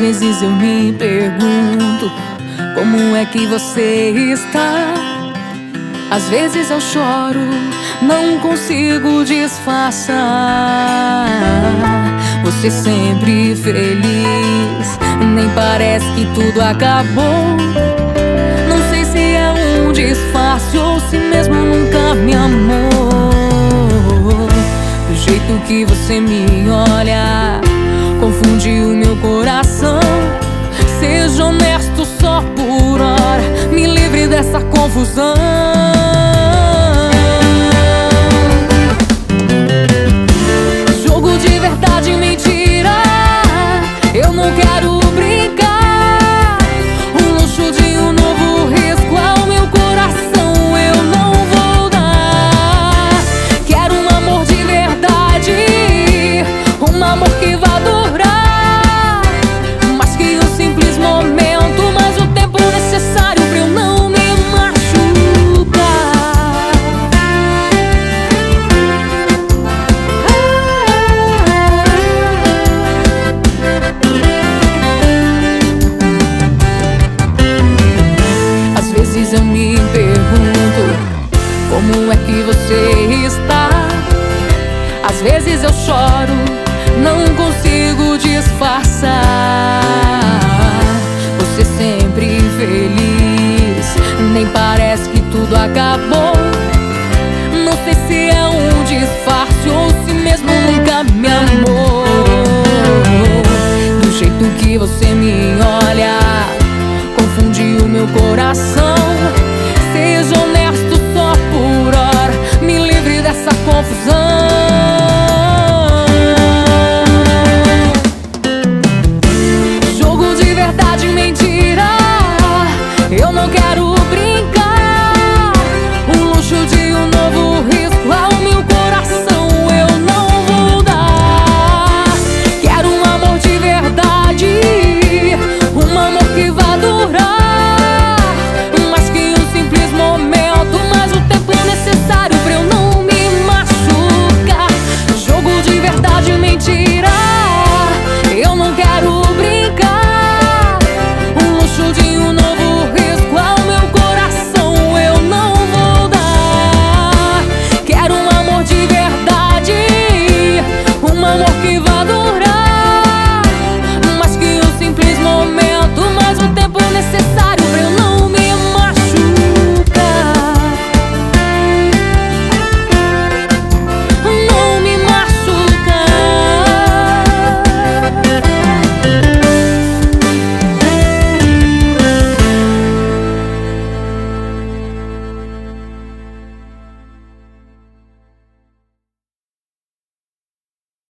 vezes eu me pergunto como é que você está. Às vezes eu choro, não consigo disfarçar. Você sempre feliz, nem parece que tudo acabou. Não sei se é um disfarce ou se mesmo nunca me amou. Do jeito que você me olha, confunde o meu coração. Seja honesto só por hora, me livre dessa confusão. Jogo de verdade e mentira, eu não quero brincar. O luxo de um novo risco ao meu coração eu não vou dar. Quero um amor de verdade, um amor que vá durar mais que um simples momento, mas o tempo necessário pra eu não me machucar. Às vezes eu me pergunto como é que você está. Às vezes eu choro, não consigo disfarçar. Você sempre feliz, nem parece que tudo acabou. Não sei se é um disfarce ou se mesmo nunca me amou. Do jeito que você me olha,